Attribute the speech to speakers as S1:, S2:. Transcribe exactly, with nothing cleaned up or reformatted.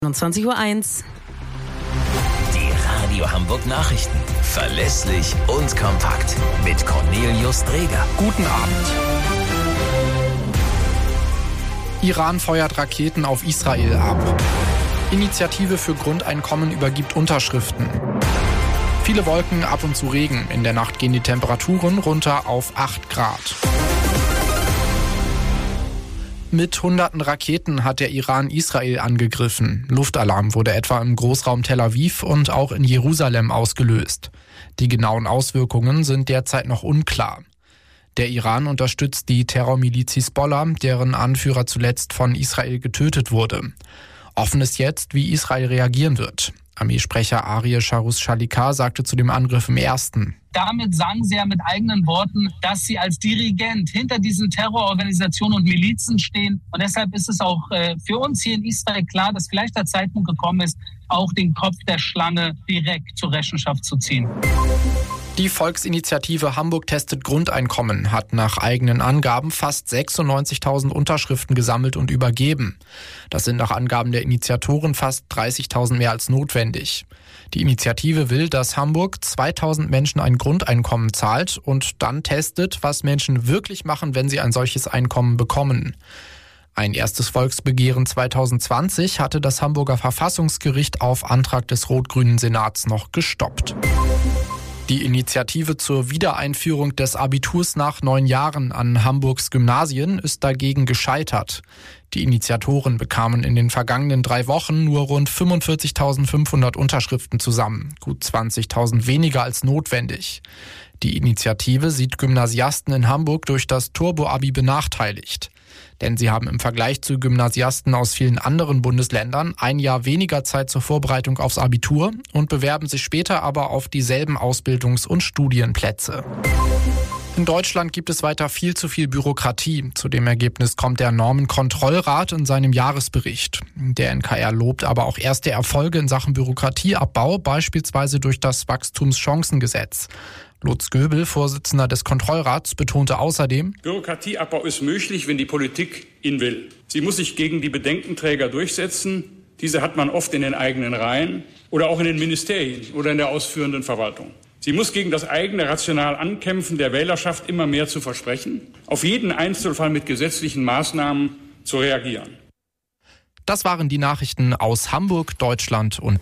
S1: einundzwanzig Uhr eins.
S2: Die Radio Hamburg Nachrichten. Verlässlich und kompakt. Mit Cornelius Dreger.
S3: Guten Abend. Iran feuert Raketen auf Israel ab. Initiative für Grundeinkommen übergibt Unterschriften. Viele Wolken, ab und zu Regen. In der Nacht gehen die Temperaturen runter auf acht Grad. Mit hunderten Raketen hat der Iran Israel angegriffen. Luftalarm wurde etwa im Großraum Tel Aviv und auch in Jerusalem ausgelöst. Die genauen Auswirkungen sind derzeit noch unklar. Der Iran unterstützt die Terrormiliz Hisbollah, deren Anführer zuletzt von Israel getötet wurde. Offen ist jetzt, wie Israel reagieren wird. Armeesprecher Arie Charus-Shalikar sagte zu dem Angriff im ersten:
S4: Damit sagen sie ja mit eigenen Worten, dass sie als Dirigent hinter diesen Terrororganisationen und Milizen stehen. Und deshalb ist es auch äh, für uns hier in Israel klar, dass vielleicht der Zeitpunkt gekommen ist, auch den Kopf der Schlange direkt zur Rechenschaft zu ziehen.
S3: Die Volksinitiative Hamburg testet Grundeinkommen hat nach eigenen Angaben fast sechsundneunzigtausend Unterschriften gesammelt und übergeben. Das sind nach Angaben der Initiatoren fast dreißigtausend mehr als notwendig. Die Initiative will, dass Hamburg zweitausend Menschen ein Grundeinkommen zahlt und dann testet, was Menschen wirklich machen, wenn sie ein solches Einkommen bekommen. Ein erstes Volksbegehren zweitausendzwanzig hatte das Hamburger Verfassungsgericht auf Antrag des rot-grünen Senats noch gestoppt. Die Initiative zur Wiedereinführung des Abiturs nach neun Jahren an Hamburgs Gymnasien ist dagegen gescheitert. Die Initiatoren bekamen in den vergangenen drei Wochen nur rund fünfundvierzigtausendfünfhundert Unterschriften zusammen, gut zwanzigtausend weniger als notwendig. Die Initiative sieht Gymnasiasten in Hamburg durch das Turbo-Abi benachteiligt. Denn sie haben im Vergleich zu Gymnasiasten aus vielen anderen Bundesländern ein Jahr weniger Zeit zur Vorbereitung aufs Abitur und bewerben sich später aber auf dieselben Ausbildungs- und Studienplätze. In Deutschland gibt es weiter viel zu viel Bürokratie. Zu dem Ergebnis kommt der Normenkontrollrat in seinem Jahresbericht. Der N K R lobt aber auch erste Erfolge in Sachen Bürokratieabbau, beispielsweise durch das Wachstumschancengesetz. Lutz Göbel, Vorsitzender des Kontrollrats, betonte außerdem:
S5: Bürokratieabbau ist möglich, wenn die Politik ihn will. Sie muss sich gegen die Bedenkenträger durchsetzen. Diese hat man oft in den eigenen Reihen oder auch in den Ministerien oder in der ausführenden Verwaltung. Sie muss gegen das eigene rational Ankämpfen der Wählerschaft immer mehr zu versprechen, auf jeden Einzelfall mit gesetzlichen Maßnahmen zu reagieren.
S3: Das waren die Nachrichten aus Hamburg, Deutschland und